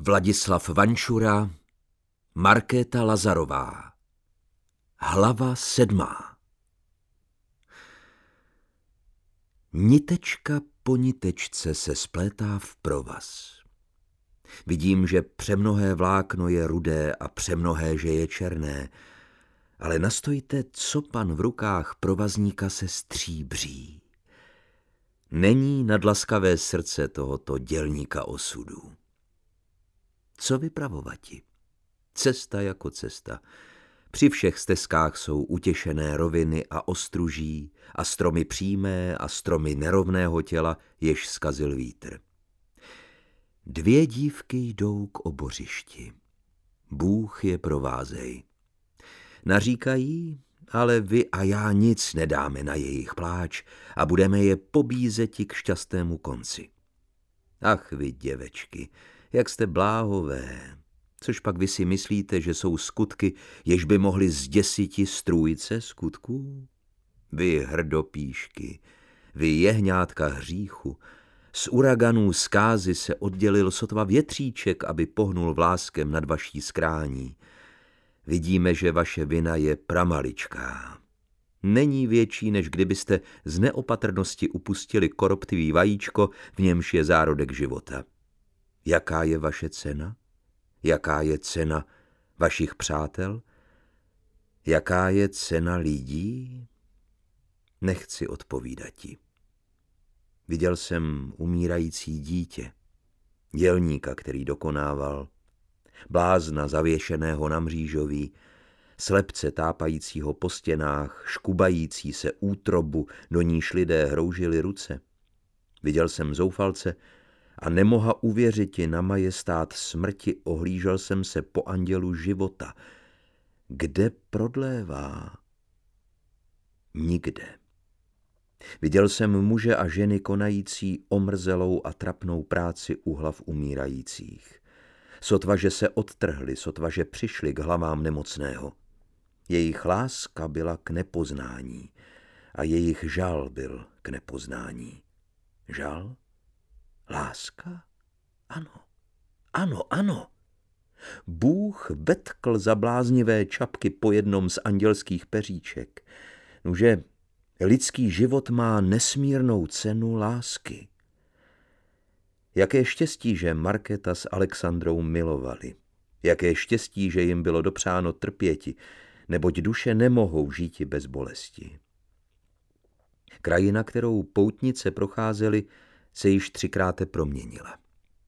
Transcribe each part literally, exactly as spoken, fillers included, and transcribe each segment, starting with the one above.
Vladislav Vančura, Markéta Lazarová. Hlava sedmá. Nitečka po nitečce se splétá v provaz. Vidím, že přemnohé vlákno je rudé a přemnohé, že je černé, ale nastojte, co pan v rukách provazníka se stříbří. Není nadlaskavé srdce tohoto dělníka osudu. Co vypravovati? Cesta jako cesta. Při všech stezkách jsou utěšené roviny a ostruží a stromy přímé a stromy nerovného těla, jež zkazil vítr. Dvě dívky jdou k obořišti. Bůh je provázej. Naříkají, ale vy a já nic nedáme na jejich pláč a budeme je pobízeti k šťastnému konci. Ach vy, děvečky, jak jste bláhové, což pak vy si myslíte, že jsou skutky, jež by mohly zděsiti strůjce skutků? Vy hrdopíšky, vy jehňátka hříchu, z uraganů zkázy se oddělil sotva větříček, aby pohnul vláskem nad vaší skrání. Vidíme, že vaše vina je pramaličká. Není větší, než kdybyste z neopatrnosti upustili koroptivý vajíčko, v němž je zárodek života. Jaká je vaše cena? Jaká je cena vašich přátel? Jaká je cena lidí? Nechci odpovídati. Viděl jsem umírající dítě, dělníka, který dokonával, blázna zavěšeného na mřížoví, slepce tápajícího po stěnách, škubající se útrobu, do níž lidé hroužili ruce. Viděl jsem zoufalce a nemoha uvěřiti na majestát smrti, ohlížel jsem se po andělu života. Kde prodlévá? Nikde. Viděl jsem muže a ženy konající omrzelou a trapnou práci u hlav umírajících. Sotva, že se odtrhli, sotva, že přišli k hlavám nemocného. Jejich láska byla k nepoznání a jejich žal byl k nepoznání. Žal? Láska? Ano, ano, ano. Bůh vetkl za bláznivé čapky po jednom z andělských peříček, nuže lidský život má nesmírnou cenu lásky. Jaké štěstí, že Markéta s Alexandrou milovali. Jaké štěstí, že jim bylo dopřáno trpěti, neboť duše nemohou žíti bez bolesti. Krajina, kterou poutnice procházely, se již třikrát proměnila.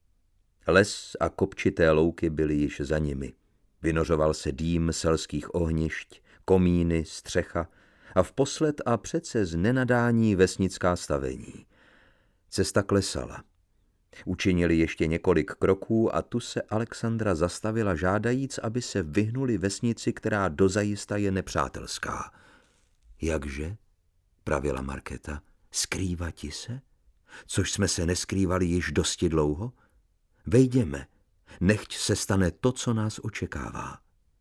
Les a kopčité louky byly již za nimi. Vynořoval se dým selských ohnišť, komíny, střecha a vposled a přece z nenadání vesnická stavení. Cesta klesala. Učinili ještě několik kroků a tu se Alexandra zastavila žádajíc, aby se vyhnuli vesnici, která dozajista je nepřátelská. Jakže? Pravila Markéta. Skrývati se? Což jsme se neskrývali již dosti dlouho? Vejděme, nechť se stane to, co nás očekává.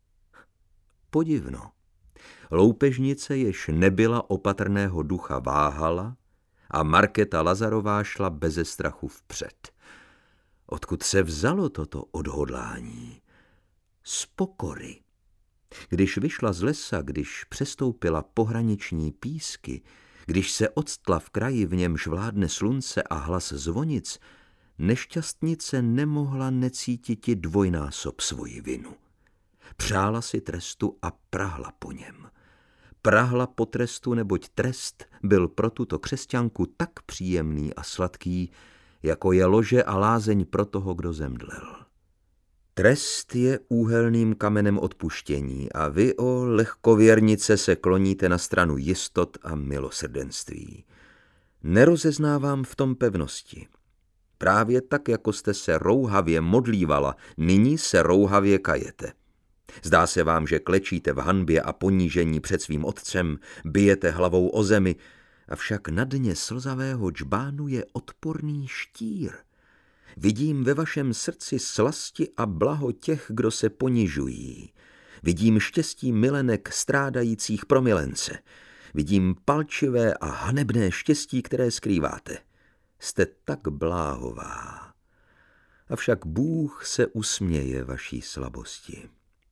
Podivno. Loupežnice, jež nebyla opatrného ducha, váhala a Markéta Lazarová šla beze strachu vpřed. Odkud se vzalo toto odhodlání? Z pokory. Když vyšla z lesa, když přestoupila pohraniční písky, když se octla v kraji, v němž vládne slunce a hlas zvonic, nešťastnice nemohla necítiti dvojnásob svoji vinu. Přála si trestu a prahla po něm. Prahla po trestu, neboť trest byl pro tuto křesťanku tak příjemný a sladký, jako je lože a lázeň pro toho, kdo zemdlel. Trest je úhelným kamenem odpuštění a vy, o lehkověrnice, se kloníte na stranu jistot a milosrdenství. Nerozeznávám v tom pevnosti. Právě tak, jako jste se rouhavě modlívala, nyní se rouhavě kajete. Zdá se vám, že klečíte v hanbě a ponížení před svým otcem, bijete hlavou o zemi, avšak na dně slzavého džbánu je odporný štír. Vidím ve vašem srdci slasti a blaho těch, kdo se ponižují. Vidím štěstí milenek strádajících pro milence. Vidím palčivé a hanebné štěstí, které skrýváte. Jste tak bláhová. avšak Bůh se usměje vaší slabosti.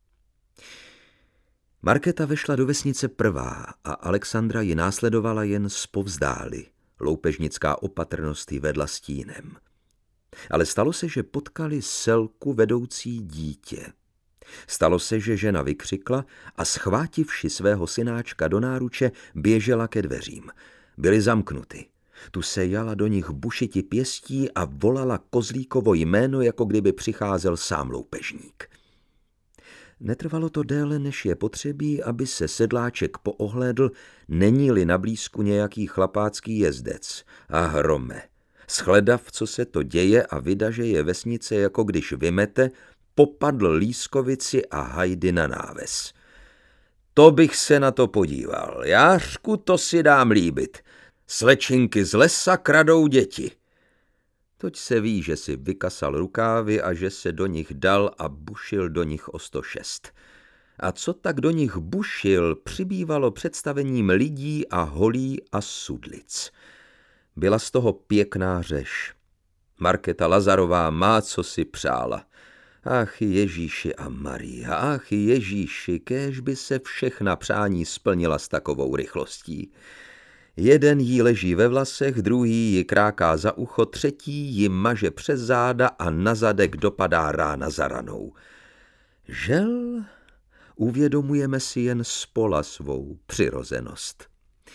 Markéta vešla do vesnice prvá a Alexandra ji následovala jen zpovzdáli. Loupežnická opatrnost ji vedla stínem. Ale stalo se, že potkali selku vedoucí dítě. Stalo se, že žena vykřikla a schvátivši svého synáčka do náruče, běžela ke dveřím. Byly zamknuty. Tu se jala do nich bušiti pěstí a volala Kozlíkovo jméno, jako kdyby přicházel sám loupežník. Netrvalo to déle, než je potřebí, aby se sedláček poohlédl, není-li na blízku nějaký chlapácký jezdec. A hrome, shledav, co se to děje a vida, že je vesnice, jako když vymete, popadl lískovici a hajdy na náves. To bych se na to podíval. Jářku, to si dám líbit. Slečinky z lesa kradou děti. Toť se ví, že si vykasal rukávy a že se do nich dal a bušil do nich o sto šest. A co tak do nich bušil, přibývalo představením lidí a holí a sudlic. Byla z toho pěkná řeš. Markéta Lazarová má, co si přála. Ach Ježíši a Maria, ach Ježíši, kéž by se všechna přání splnila s takovou rychlostí. Jeden jí leží ve vlasech, druhý ji kráká za ucho, třetí ji maže přes záda a na zadek dopadá rána za ranou. Žel, uvědomujeme si jen spola svou přirozenost.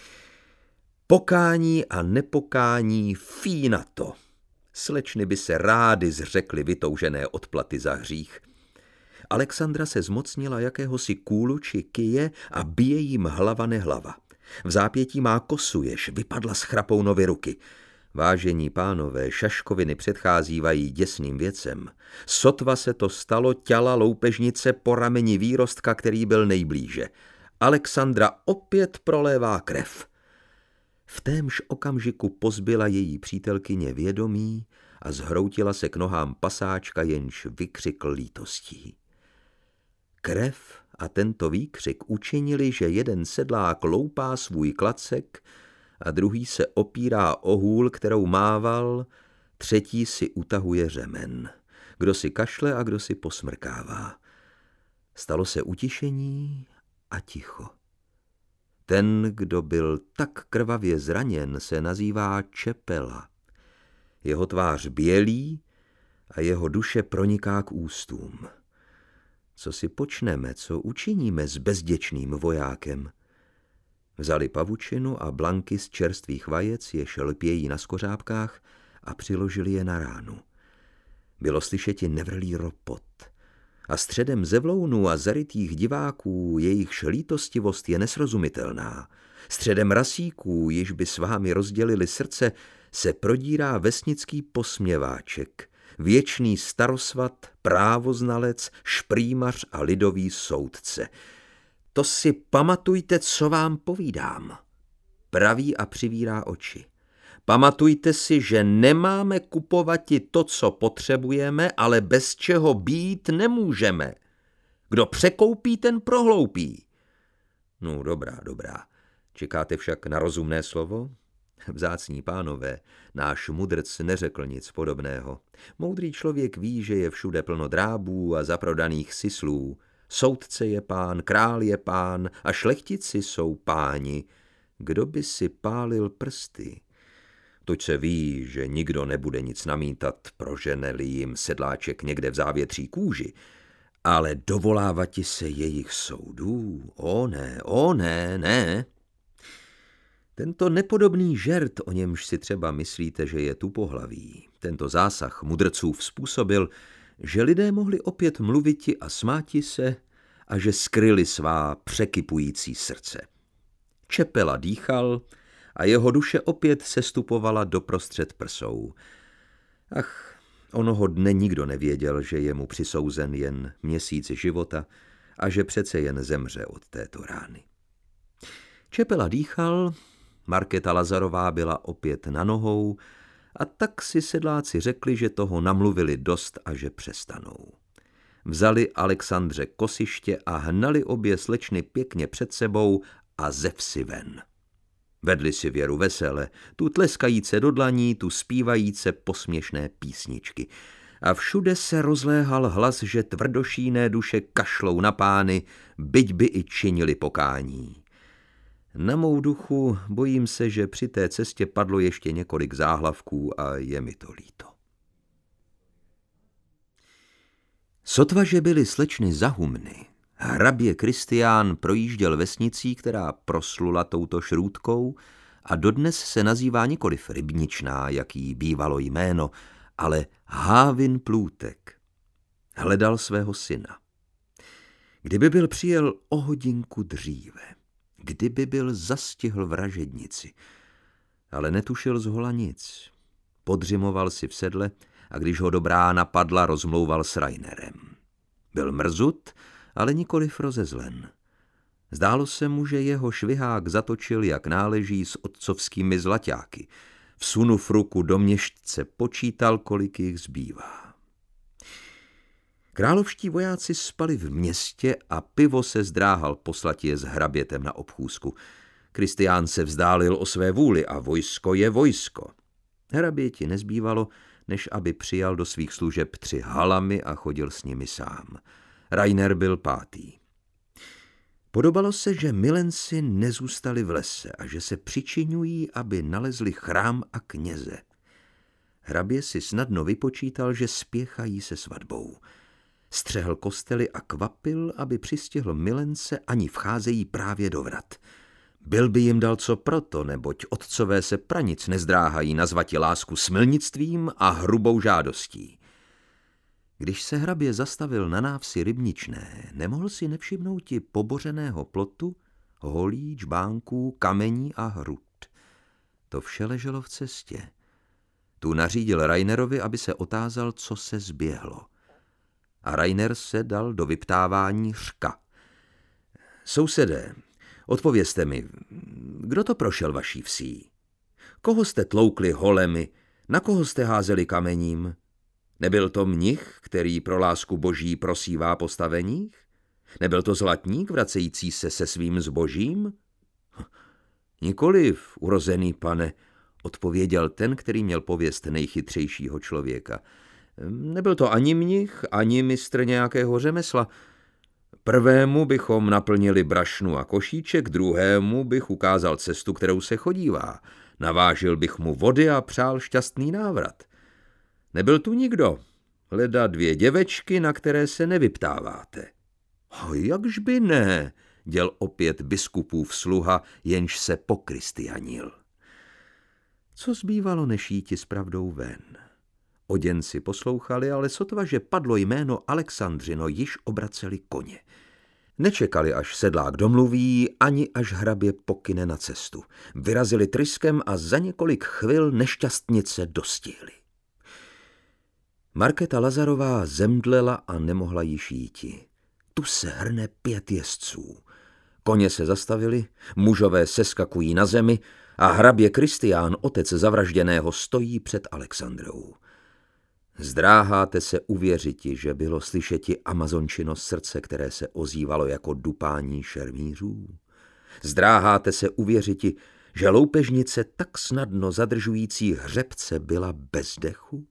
Pokání a nepokání, fí na to. Slečny by se rády zřekly vytoužené odplaty za hřích. Alexandra se zmocnila jakéhosi kůlu či kyje a bije jim hlava nehlava. V zápětí má kosu, jež vypadla z Chrapounovy ruky. Vážení pánové, šaškoviny předcházívají děsným věcem. Sotva se to stalo, těla loupežnice po rameni výrostka, který byl nejblíže. Alexandra opět prolévá krev. V témž okamžiku pozbyla její přítelkyně vědomí a zhroutila se k nohám pasáčka, jenž vykřikl lítostí. Krev a tento výkřik učinili, že jeden sedlák loupá svůj klacek a druhý se opírá o hůl, kterou mával, třetí si utahuje řemen. Kdo si kašle a kdo si posmrkává. Stalo se utišení a ticho. Ten, kdo byl tak krvavě zraněn, se nazývá Čepela. Jeho tvář bělí a jeho duše proniká k ústům. Co si počneme, co učiníme s bezděčným vojákem? Vzali pavučinu a blanky z čerstvých vajec, jež lpějí na skořápkách, a přiložili je na ránu. Bylo slyšeti nevrlý ropot. A středem zevlounů a zarytých diváků jejichž lítostivost je nesrozumitelná, středem rasíků, již by s vámi rozdělili srdce, se prodírá vesnický posměváček, věčný starosvat, právoznalec, šprýmař a lidový soudce. To si pamatujte, co vám povídám. Praví a přivírá oči. Pamatujte si, že nemáme kupovati to, co potřebujeme, ale bez čeho být nemůžeme. Kdo překoupí, ten prohloupí. No dobrá, dobrá. Čekáte však na rozumné slovo? Vzácní pánové, náš mudrc neřekl nic podobného. Moudrý člověk ví, že je všude plno drábů a zaprodaných sislů. Soudce je pán, král je pán a šlechtici jsou páni. Kdo by si pálil prsty? Toť se ví, že nikdo nebude nic namítat, prožene-li jim sedláček někde v závětří kůži, ale dovolávati se jejich soudů, o ne, o ne, ne. Tento nepodobný žert, o němž si třeba myslíte, že je tupohlavý, tento zásah mudrcův způsobil, že lidé mohli opět mluviti a smáti se a že skryli svá překypující srdce. Čepela dýchal a jeho duše opět sestupovala doprostřed prsou. Ach, onoho dne nikdo nevěděl, že je mu přisouzen jen měsíc života a že přece jen zemře od této rány. Čepela dýchal, Markéta Lazarová byla opět na nohou a tak si sedláci řekli, že toho namluvili dost a že přestanou. Vzali Alexandře kosiště a hnali obě slečny pěkně před sebou a ze vsi ven. Vedli si Věru vesele, tu tleskajíce do dlaní, tu zpívajíce posměšné písničky. a všude se rozléhal hlas, že tvrdošíné duše kašlou na pány, byť by i činili pokání. Na mou duchu bojím se, že při té cestě padlo ještě několik záhlavků a je mi to líto. Sotva, že byly slečny zahumny, hrabě Kristián projížděl vesnicí, která proslula touto šrůdkou a dodnes se nazývá nikoliv Rybničná, jaký bývalo jméno, ale Hávin Plůtek. Hledal svého syna. Kdyby byl přijel o hodinku dříve, kdyby byl zastihl vražednici, ale netušil zhola nic. Podřimoval si v sedle a když ho dobrá napadla, rozmlouval s Rainerem. Byl mrzut, ale nikoliv rozezlen. Zdálo se mu, že jeho švihák zatočil, jak náleží, s otcovskými zlaťáky. Vsunuv ruku do měšťce, počítal, kolik jich zbývá. Královští vojáci spali v městě a pivo se zdráhal poslat je s hrabětem na obchůzku. Kristián se vzdálil o své vůli a vojsko je vojsko. Hraběti nezbývalo, než aby přijal do svých služeb tři halamy a chodil s nimi sám. Rainer byl pátý. Podobalo se, že milenci nezůstali v lese a že se přičiňují, aby nalezli chrám a kněze. Hrabě si snadno vypočítal, že spěchají se svatbou. Střehl kostely a kvapil, aby přistihl milence, ani vcházejí právě do vrat. Byl by jim dal co proto, neboť otcové se pranic nezdráhají nazvati lásku smilnictvím a hrubou žádostí. Když se hrabě zastavil na návsi Rybničné, nemohl si nevšimnouti pobořeného plotu, holí, čbánků, kamení a hrud. To vše leželo v cestě. Tu nařídil Rainerovi, aby se otázal, co se zběhlo. A Rainer se dal do vyptávání řka. Sousedé, odpovězte mi, kdo to prošel vaší vsí? Koho jste tloukli holemi, na koho jste házeli kamením? Nebyl to mnich, který pro lásku boží prosívá po staveních? Nebyl to zlatník vracející se se svým zbožím? Nikoliv, urozený pane, odpověděl ten, který měl pověst nejchytřejšího člověka. Nebyl to ani mnich, ani mistr nějakého řemesla. Prvému bychom naplnili brašnu a košíček, druhému bych ukázal cestu, kterou se chodívá. Navážil bych mu vody a přál šťastný návrat. Nebyl tu nikdo, leda dvě děvečky, na které se nevyptáváte. O, jakž by ne, děl opět biskupův sluha, jenž se pokristianil. Co zbývalo, než jíti s pravdou ven? Oděnci poslouchali, ale sotva, že padlo jméno Alexandřino, již obraceli koně. Nečekali, až sedlák domluví, ani až hrabě pokyne na cestu. Vyrazili tryskem a za několik chvil nešťastnice dostihli. Markéta Lazarová zemdlela a nemohla již jíti. Tu se hrne pět jezdců. Koně se zastavili, mužové seskakují na zemi a hrabě Kristián, otec zavražděného, stojí před Alexandrou. Zdráháte se uvěřiti, že bylo slyšeti Amazončino srdce, které se ozývalo jako dupání šermířů? Zdráháte se uvěřiti, že loupežnice tak snadno zadržující hřebce byla bez dechu?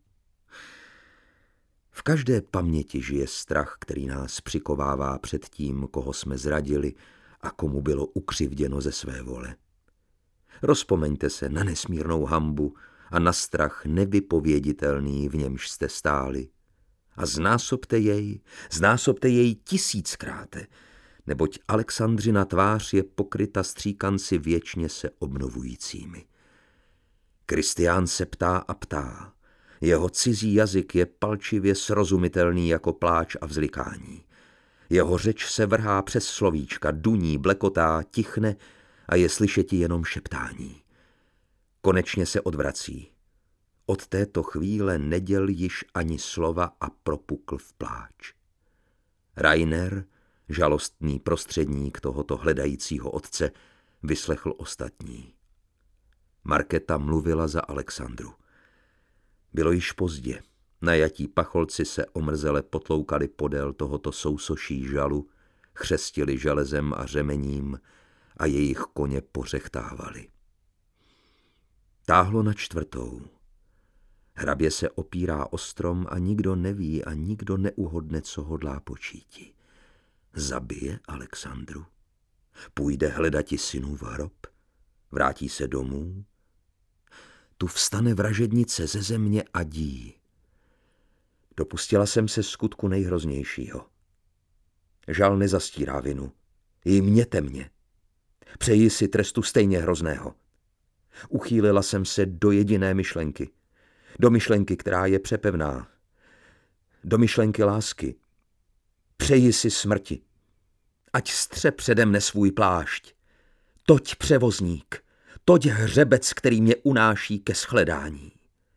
V každé paměti žije strach, který nás přikovává před tím, koho jsme zradili a komu bylo ukřivděno ze své vole. Rozpomeňte se na nesmírnou hanbu a na strach nevypověditelný, v němž jste stáli. A znásobte jej, znásobte jej tisíckráte, neboť Alexandřina tvář je pokryta stříkanci věčně se obnovujícími. Kristián se ptá a ptá. Jeho cizí jazyk je palčivě srozumitelný jako pláč a vzlikání. Jeho řeč se vrhá přes slovíčka, duní, blekotá, tichne a je slyšeti jenom šeptání. Konečně se odvrací. Od této chvíle neděl již ani slova a propukl v pláč. Rainer, žalostný prostředník tohoto hledajícího otce, vyslechl ostatní. Markéta mluvila za Alexandru. Bylo již pozdě. Najatí pacholci se omrzele potloukali podél tohoto sousoší žalu, chřestili železem a řemením a jejich koně pořechtávali. Táhlo na čtvrtou. Hrabě se opírá o strom a nikdo neví a nikdo neuhodne, co hodlá počíti. Zabije Alexandru? Půjde hledati synův hrob? Vrátí se domů? Tu vstane vražednice ze země a dí. Dopustila jsem se skutku nejhroznějšího. Žal nezastírá vinu. Jměte mě. Přeji si trestu stejně hrozného. Uchýlila jsem se do jediné myšlenky. Do myšlenky, která je přepevná. Do myšlenky lásky. Přeji si smrti. Ať stře přede mne svůj plášť. Toť převozník. Toť hřebec, který mě unáší ke shledání.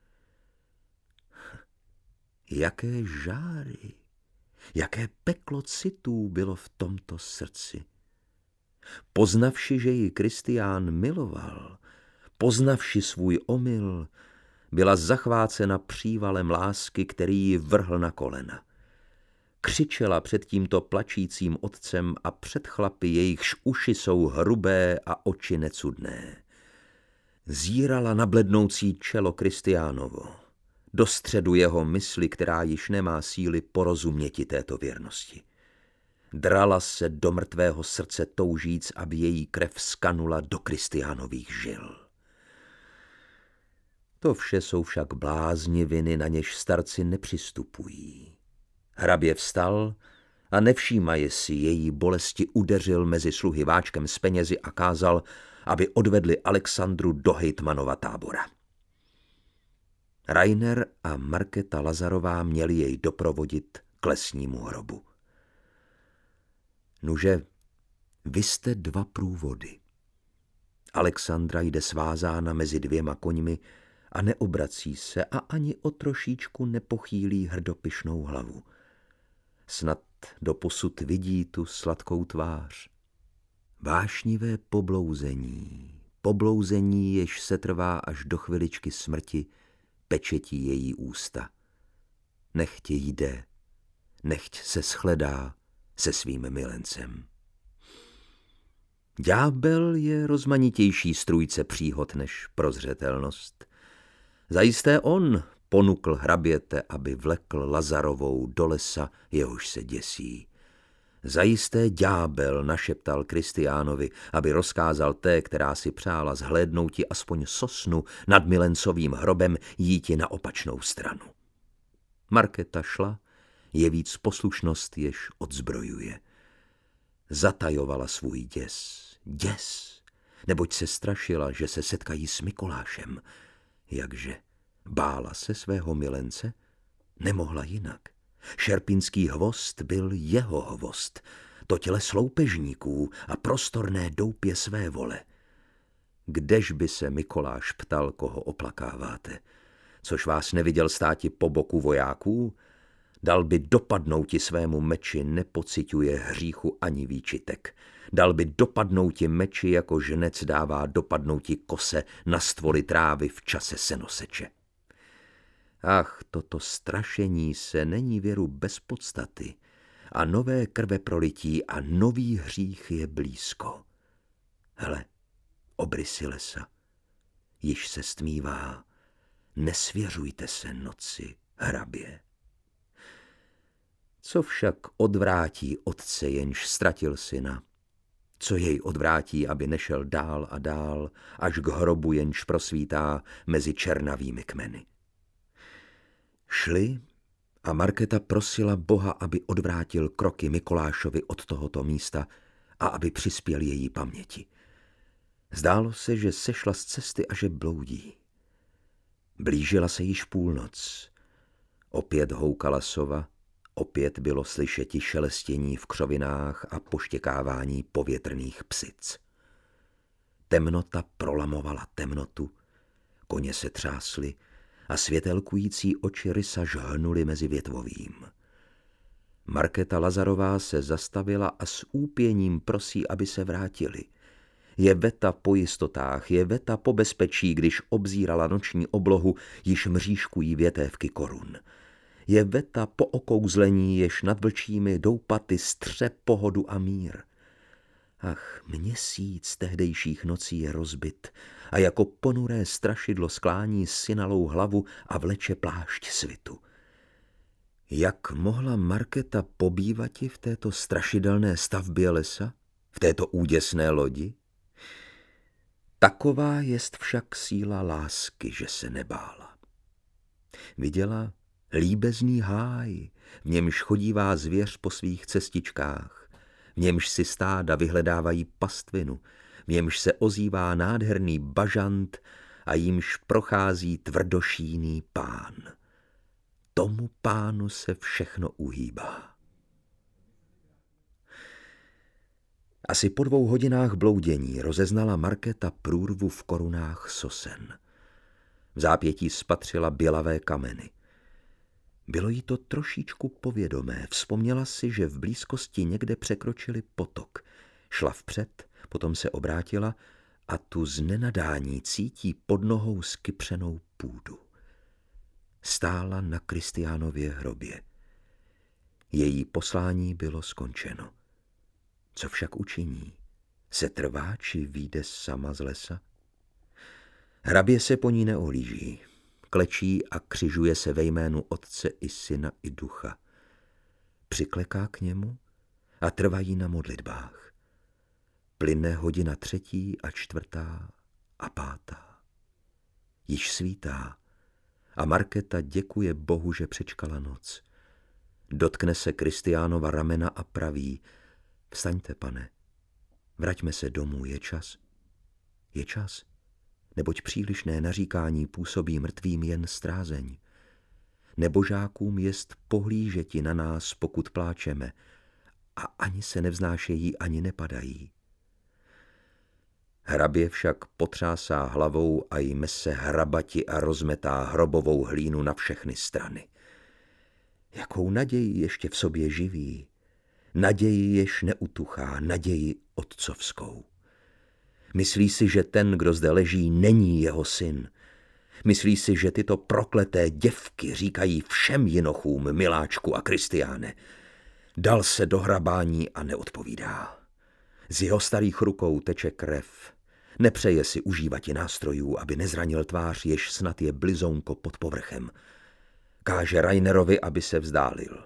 Jaké žáry, jaké peklo citů bylo v tomto srdci. Poznavši, že ji Kristián miloval, poznavši svůj omyl, byla zachvácena přívalem lásky, který ji vrhl na kolena. Křičela před tímto plačícím otcem a před chlapy, jejichž uši jsou hrubé a oči necudné. Zírala na blednoucí čelo Kristiánovo, do středu jeho mysli, která již nemá síly porozuměti této věrnosti. Drala se do mrtvého srdce toužíc, aby její krev skanula do Kristiánových žil. To vše jsou však blázniviny, na něž starci nepřistupují. Hrabě vstal a nevšímaje si její bolesti udeřil mezi sluhy váčkem s penězi a kázal, aby odvedli Alexandru do hejtmanova tábora. Rainer a Markéta Lazarová měli jej doprovodit k lesnímu hrobu. Nuže, vy jste dva průvody. Alexandra jde svázána mezi dvěma koňmi a neobrací se a ani o trošičku nepochýlí hrdopyšnou hlavu. Snad doposud vidí tu sladkou tvář. Vášnivé poblouzení, poblouzení, jež se trvá až do chviličky smrti, pečetí její ústa. Nechť jde, nechť se shledá se svým milencem. Ďábel je rozmanitější strůjce příhod než prozřetelnost. Zajisté on ponukl hraběte, aby vlekl Lazarovou do lesa, jehož se děsí. Zajisté ďábel našeptal Kristiánovi, aby rozkázal té, která si přála zhlédnouti aspoň sosnu nad milencovým hrobem, jíti na opačnou stranu. Markéta šla, je víc poslušnost, jež odzbrojuje. Zatajovala svůj děs, děs, neboť se strašila, že se setkají s Mikolášem. Jakže bála se svého milence? Nemohla jinak. Šerpínský hvozd byl jeho hvozd, to těle sloupežníků a prostorné doupě své vole. Kdež by se Mikoláš ptal, koho oplakáváte? Což vás neviděl státi po boku vojáků? Dal by dopadnouti svému meči, nepociťuje hříchu ani výčitek. Dal by dopadnouti meči, jako ženec dává dopadnouti kose na stvoli trávy v čase senoseče. Ach, toto strašení se není věru bez podstaty a nové krve prolití a nový hřích je blízko. Hele, obrysy lesa, již se stmívá, nesvěřujte se noci, hrabě. Co však odvrátí otce, jenž ztratil syna? Co jej odvrátí, aby nešel dál a dál, až k hrobu, jenž prosvítá mezi černavými kmeny? Šli a Markéta prosila Boha, aby odvrátil kroky Mikolášovi od tohoto místa a aby přispěl její paměti. Zdálo se, že sešla z cesty a že bloudí. Blížila se již půlnoc. Opět houkala sova, opět bylo slyšeti šelestění v křovinách a poštěkávání povětrných psic. Temnota prolamovala temnotu, koně se třásly a světelkující oči rysa žhnuly mezi větvovým. Markéta Lazarová se zastavila a s úpěním prosí, aby se vrátili. Je veta po jistotách, je veta po bezpečí, když obzírala noční oblohu, již mřížkují větévky korun. Je veta po okouzlení, jež nad vlčími doupaty stře pohodu a mír. Ach, měsíc tehdejších nocí je rozbit a jako ponuré strašidlo sklání synalou hlavu a vleče plášť svitu. Jak mohla Markéta pobývati v této strašidelné stavbě lesa, v této úděsné lodi? Taková jest však síla lásky, že se nebála. Viděla líbezný háj, v němž chodívá zvěř po svých cestičkách, v němž si stáda vyhledávají pastvinu, v němž se ozývá nádherný bažant a jímž prochází tvrdošíný pán. Tomu pánu se všechno uhýbá. Asi po dvou hodinách bloudění rozeznala Markéta průrvu v korunách sosen. V zápětí spatřila bělavé kameny. Bylo jí to trošičku povědomé. Vzpomněla si, že v blízkosti někde překročili potok. Šla vpřed, potom se obrátila a tu z nenadání cítí pod nohou skypřenou půdu. Stála na Kristiánově hrobě. Její poslání bylo skončeno. Co však učiní? Setrvá či vyjde sama z lesa? Hrabě se po ní neohlíží. Klečí a křižuje se ve jménu Otce i Syna i Ducha. Přikleká k němu a trvají na modlitbách. Plyne hodina třetí a čtvrtá a pátá. Již svítá a Markéta děkuje Bohu, že přečkala noc. Dotkne se Kristiánova ramena a praví: Vstaňte, pane, vraťme se domů, je čas. Je čas, neboť přílišné naříkání působí mrtvým jen strázeň. Nebožákům jest pohlížeti na nás, pokud pláčeme, a ani se nevznášejí, ani nepadají. Hrabě však potřásá hlavou a jme se hrabati a rozmetá hrobovou hlínu na všechny strany. Jakou naději ještě v sobě živí, naději jež neutuchá, naději otcovskou. Myslí si, že ten, kdo zde leží, není jeho syn. Myslí si, že tyto prokleté děvky říkají všem jinochům, miláčku a Kristiáne. Dal se do hrabání a neodpovídá. Z jeho starých rukou teče krev. Nepřeje si užívati nástrojů, aby nezranil tvář, jež snad je blizounko pod povrchem. Káže Rainerovi, aby se vzdálil.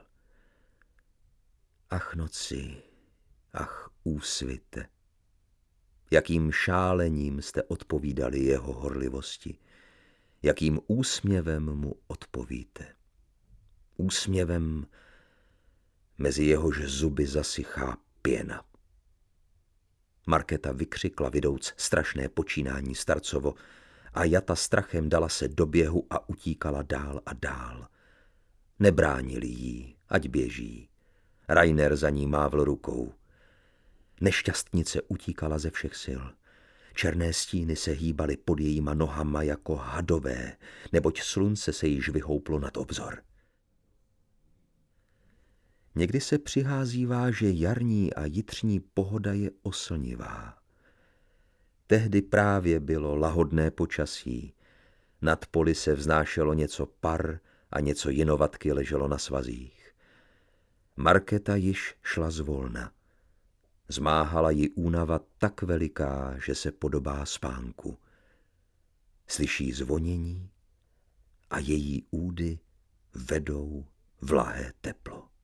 Ach noci, ach úsvite, jakým šálením jste odpovídali jeho horlivosti, jakým úsměvem mu odpovíte. Úsměvem, mezi jehož zuby zasychá pěna. Markéta vykřikla vidouc strašné počínání starcovo a Jata strachem dala se do běhu a utíkala dál a dál. Nebránili jí, ať běží. Rainer za ní mávl rukou. Nešťastnice utíkala ze všech sil. Černé stíny se hýbaly pod jejíma nohama jako hadové, neboť slunce se již vyhouplo nad obzor. Někdy se přiházívá, že jarní a jitřní pohoda je oslnivá. Tehdy právě bylo lahodné počasí. Nad poli se vznášelo něco par a něco jinovatky leželo na svazích. Markéta již šla zvolna. Zmáhala ji únava tak veliká, že se podobá spánku. Slyší zvonění a její údy vedou vlahé teplo.